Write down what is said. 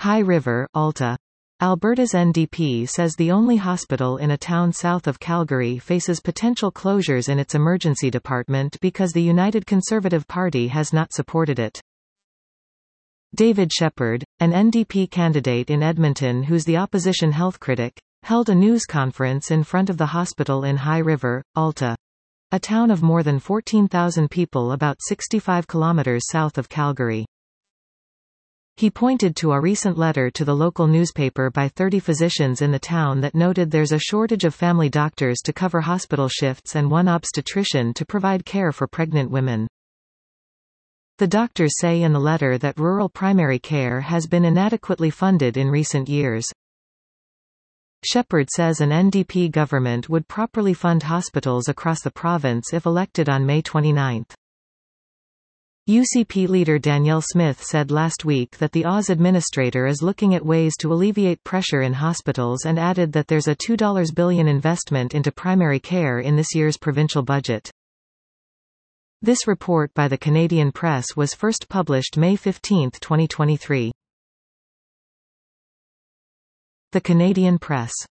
High River, Alta. Alberta's NDP says the only hospital in a town south of Calgary faces potential closures in its emergency department because the United Conservative Party has not supported it. David Shepherd, an NDP candidate in Edmonton who's the opposition health critic, held a news conference in front of the hospital in High River, Alta, a town of more than 14,000 people about 65 kilometers south of Calgary. He pointed to a recent letter to the local newspaper by 30 physicians in the town that noted there's a shortage of family doctors to cover hospital shifts and one obstetrician to provide care for pregnant women. The doctors say in the letter that rural primary care has been inadequately funded in recent years. Shepherd says an NDP government would properly fund hospitals across the province if elected on May 29. UCP leader Danielle Smith said last week that the Oz administrator is looking at ways to alleviate pressure in hospitals and added that there's a $2 billion investment into primary care in this year's provincial budget. This report by the Canadian Press was first published May 15, 2023. The Canadian Press.